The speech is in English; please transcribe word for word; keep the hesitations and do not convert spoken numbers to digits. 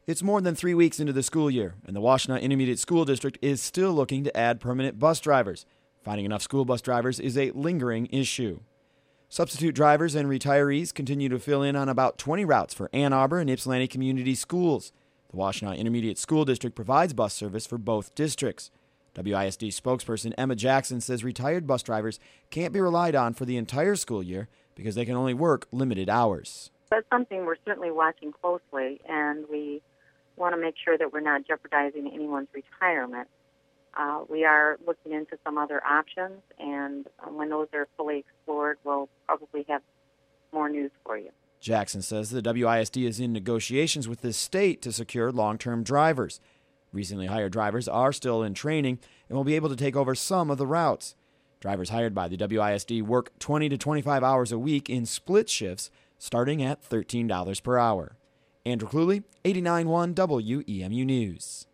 It's more than three weeks into the school year, and the Washtenaw Intermediate School District is still looking to add permanent bus drivers. Finding enough school bus drivers is a lingering issue. Substitute drivers and retirees continue to fill in on about twenty routes for Ann Arbor and Ypsilanti Community Schools. The Washtenaw Intermediate School District provides bus service for both districts. W I S D spokesperson Emma Jackson says retired bus drivers can't be relied on for the entire school year because they can only work limited hours. That's something we're certainly watching closely, and we want to make sure that we're not jeopardizing anyone's retirement. Uh, we are looking into some other options, and uh, when those are fully explored, we'll probably have more news for you. Jackson says the W I S D is in negotiations with the state to secure long-term drivers. Recently hired drivers are still in training and will be able to take over some of the routes. Drivers hired by the W I S D work twenty to twenty-five hours a week in split shifts, starting at thirteen dollars per hour. Andrew Cluley, eighty-nine point one W E M U News.